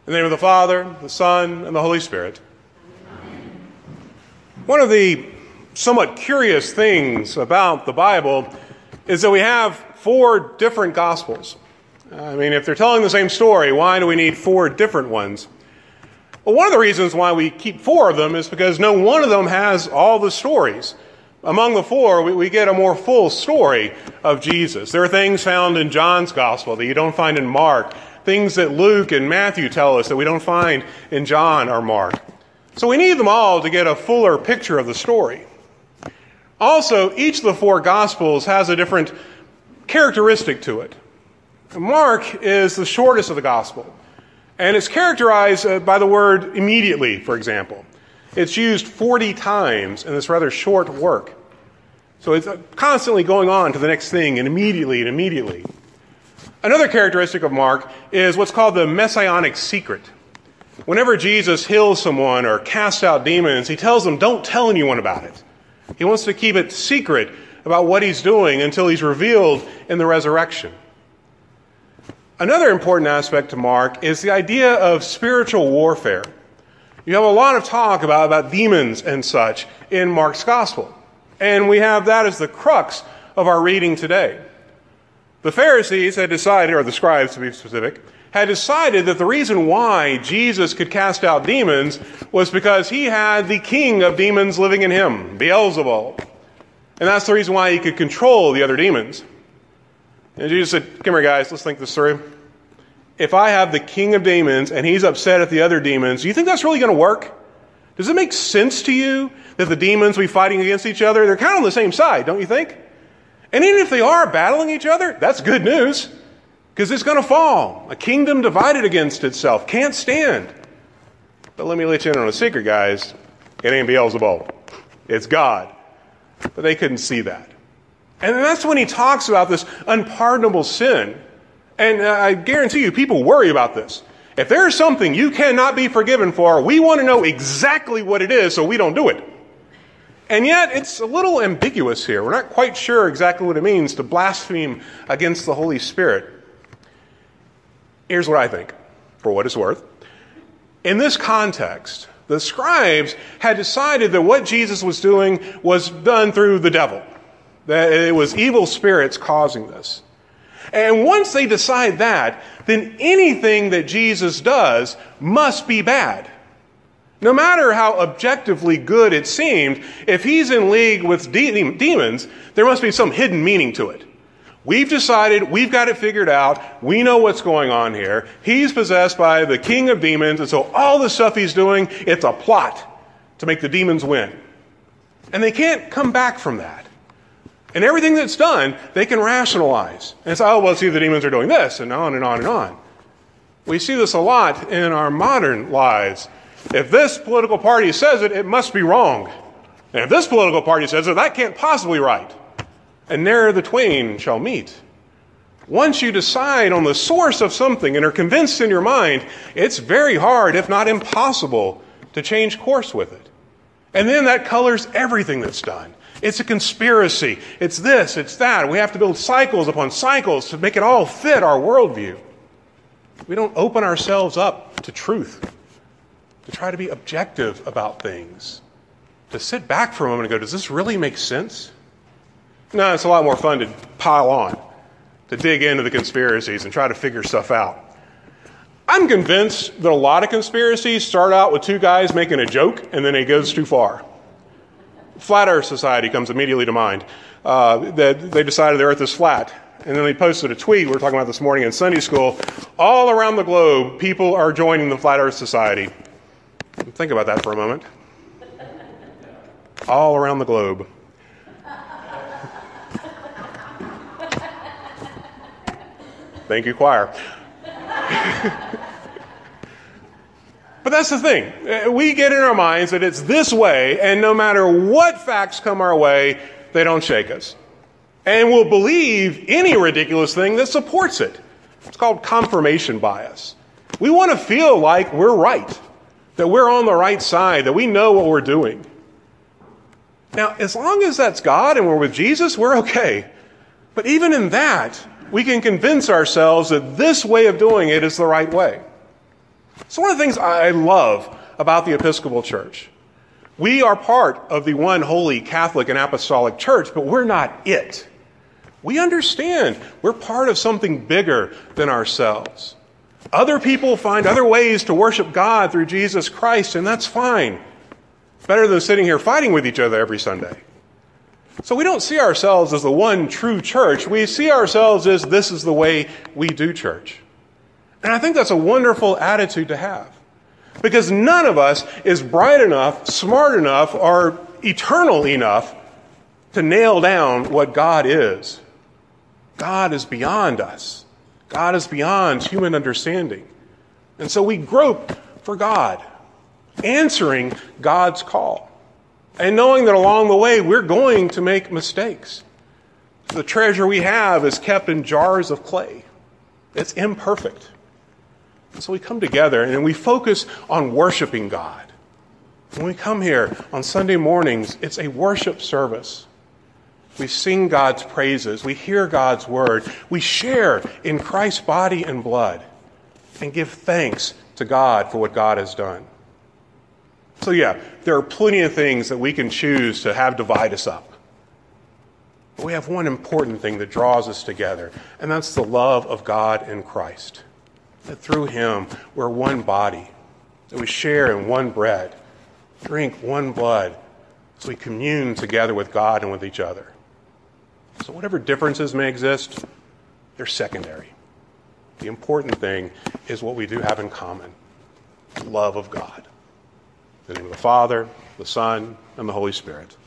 In the name of the Father, the Son, and the Holy Spirit. One of the somewhat curious things about the Bible is that we have 4 different Gospels. I mean, if they're telling the same story, why do we need 4 different ones? Well, one of the reasons why we keep 4 of them is because no one of them has all the stories. Among the 4, we get a more full story of Jesus. There are things found in John's Gospel that you don't find in Mark. Things that Luke and Matthew tell us that we don't find in John or Mark. So we need them all to get a fuller picture of the story. Also, each of the 4 Gospels has a different characteristic to it. Mark is the shortest of the Gospel, and it's characterized by the word immediately, for example. It's used 40 times in this rather short work. So it's constantly going on to the next thing, and immediately. Another characteristic of Mark is what's called the messianic secret. Whenever Jesus heals someone or casts out demons, he tells them, don't tell anyone about it. He wants to keep it secret about what he's doing until he's revealed in the resurrection. Another important aspect to Mark is the idea of spiritual warfare. You have a lot of talk about demons and such in Mark's gospel. And we have that as the crux of our reading today. The Pharisees had decided, or the scribes to be specific, had decided that the reason why Jesus could cast out demons was because he had the king of demons living in him, Beelzebul. And that's the reason why he could control the other demons. And Jesus said, come here guys, let's think this through. If I have the king of demons and he's upset at the other demons, do you think that's really going to work? Does it make sense to you that the demons will be fighting against each other? They're kind of on the same side, don't you think? And even if they are battling each other, that's good news, because it's going to fall. A kingdom divided against itself can't stand. But let me let you in on a secret, guys. It ain't Beelzebul. It's God. But they couldn't see that. And that's when he talks about this unpardonable sin. And I guarantee you, people worry about this. If there's something you cannot be forgiven for, we want to know exactly what it is so we don't do it. And yet, it's a little ambiguous here. We're not quite sure exactly what it means to blaspheme against the Holy Spirit. Here's what I think, for what it's worth. In this context, the scribes had decided that what Jesus was doing was done through the devil. That it was evil spirits causing this. And once they decide that, then anything that Jesus does must be bad. No matter how objectively good it seemed, if he's in league with demons, there must be some hidden meaning to it. We've decided, we've got it figured out, we know what's going on here. He's possessed by the king of demons, and so all the stuff he's doing, it's a plot to make the demons win. And they can't come back from that. And everything that's done, they can rationalize. And say, oh, well, see, the demons are doing this, and on and on and on. We see this a lot in our modern lives. If this political party says it, it must be wrong. And if this political party says it, that can't possibly be right. And there the twain shall meet. Once you decide on the source of something and are convinced in your mind, it's very hard, if not impossible, to change course with it. And then that colors everything that's done. It's a conspiracy. It's this, it's that. We have to build cycles upon cycles to make it all fit our worldview. We don't open ourselves up to truth, to try to be objective about things, to sit back for a moment and go, does this really make sense? No, it's a lot more fun to pile on, to dig into the conspiracies and try to figure stuff out. I'm convinced that a lot of conspiracies start out with 2 guys making a joke and then it goes too far. Flat Earth Society comes immediately to mind. That they decided the Earth is flat. And then they posted a tweet we were talking about this morning in Sunday school. All around the globe, people are joining the Flat Earth Society. Think about that for a moment. All around the globe. Thank you, choir. But that's the thing. We get in our minds that it's this way, and no matter what facts come our way, they don't shake us. And we'll believe any ridiculous thing that supports it. It's called confirmation bias. We want to feel like we're right, that we're on the right side, that we know what we're doing. Now, as long as that's God and we're with Jesus, we're okay. But even in that, we can convince ourselves that this way of doing it is the right way. So one of the things I love about the Episcopal Church, we are part of the one holy Catholic and Apostolic Church, but we're not it. We understand we're part of something bigger than ourselves. Other people find other ways to worship God through Jesus Christ, and that's fine. Better than sitting here fighting with each other every Sunday. So we don't see ourselves as the one true church. We see ourselves as this is the way we do church. And I think that's a wonderful attitude to have. Because none of us is bright enough, smart enough, or eternal enough to nail down what God is. God is beyond us. God is beyond human understanding. And so we grope for God, answering God's call, and knowing that along the way we're going to make mistakes. The treasure we have is kept in jars of clay. It's imperfect. So we come together and we focus on worshiping God. When we come here on Sunday mornings, it's a worship service. We sing God's praises. We hear God's word. We share in Christ's body and blood and give thanks to God for what God has done. So yeah, there are plenty of things that we can choose to have divide us up. But we have one important thing that draws us together, and that's the love of God in Christ. That through him, we're one body, that we share in one bread, drink one blood, so we commune together with God and with each other. So whatever differences may exist, they're secondary. The important thing is what we do have in common, the love of God. In the name of the Father, the Son, and the Holy Spirit.